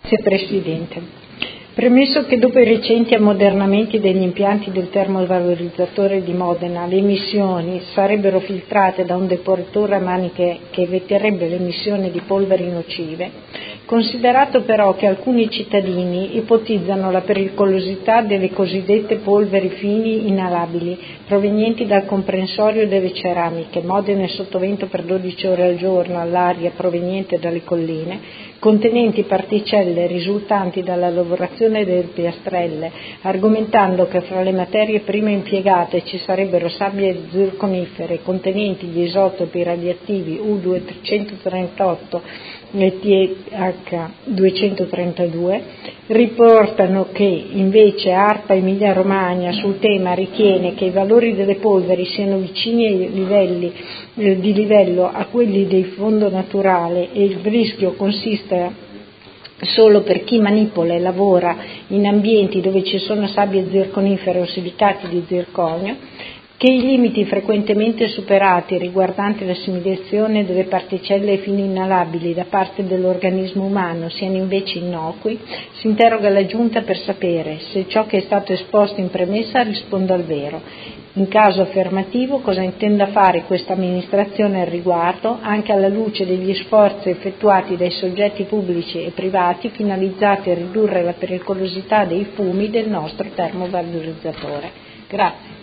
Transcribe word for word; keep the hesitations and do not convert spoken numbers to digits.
Grazie Presidente. Premesso che dopo i recenti ammodernamenti degli impianti del termovalorizzatore di Modena le emissioni sarebbero filtrate da un depuratore a maniche che eviterebbe l'emissione di polveri nocive, considerato però che alcuni cittadini ipotizzano la pericolosità delle cosiddette polveri fini inalabili provenienti dal comprensorio delle ceramiche Modena e Sottovento per dodici ore al giorno all'aria proveniente dalle colline, contenenti particelle risultanti dalla lavorazione delle piastrelle, argomentando che fra le materie prime impiegate ci sarebbero sabbie zirconifere contenenti gli isotopi radioattivi U duecentotrentotto e T H duecentotrentadue, riportano che invece ARPA Emilia Romagna sul tema ritiene che i valori delle polveri siano vicini ai livelli eh, di livello a quelli del fondo naturale e il rischio consiste solo per chi manipola e lavora in ambienti dove ci sono sabbie zirconifere o silicati di zirconio, che i limiti frequentemente superati riguardanti l'assimilazione delle particelle fini inalabili da parte dell'organismo umano siano invece innocui, si interroga la Giunta per sapere se ciò che è stato esposto in premessa risponde al vero. In caso affermativo, cosa intenda fare questa amministrazione al riguardo, anche alla luce degli sforzi effettuati dai soggetti pubblici e privati finalizzati a ridurre la pericolosità dei fumi del nostro termovalorizzatore. Grazie.